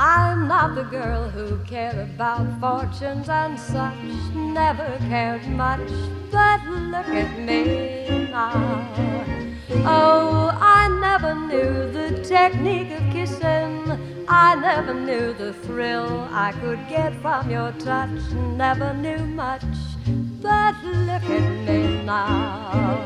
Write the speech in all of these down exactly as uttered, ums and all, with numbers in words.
I'm not the girl who cared about fortunes and such, never cared much, but look at me now. Oh, I never knew the technique of kissing, I never knew the thrill I could get from your touch, never knew much, but look at me now.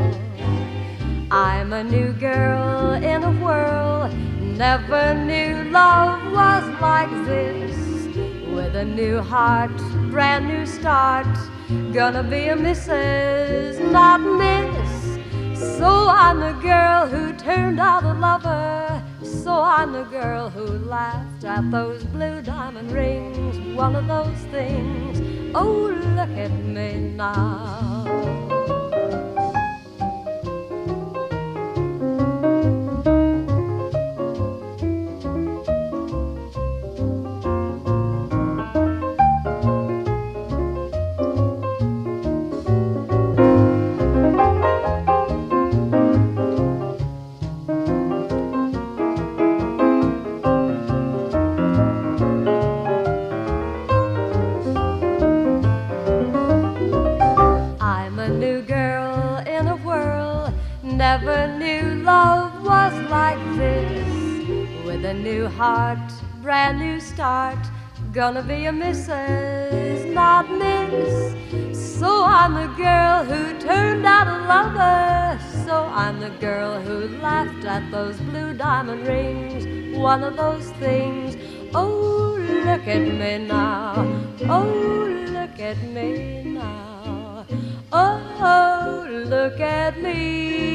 I'm a new girl in a world, never knew love was like this. With a new heart, brand new start, gonna be a missus, not miss. So I'm the girl who turned out a lover, so I'm the girl who laughed at those blue diamond rings, one of those things, oh look at me now. Never knew love was like this. With a new heart, brand new start, gonna be a missus, not miss. So I'm the girl who turned out a lover, so I'm the girl who laughed at those blue diamond rings, one of those things, oh look at me now, oh look at me now, oh look at me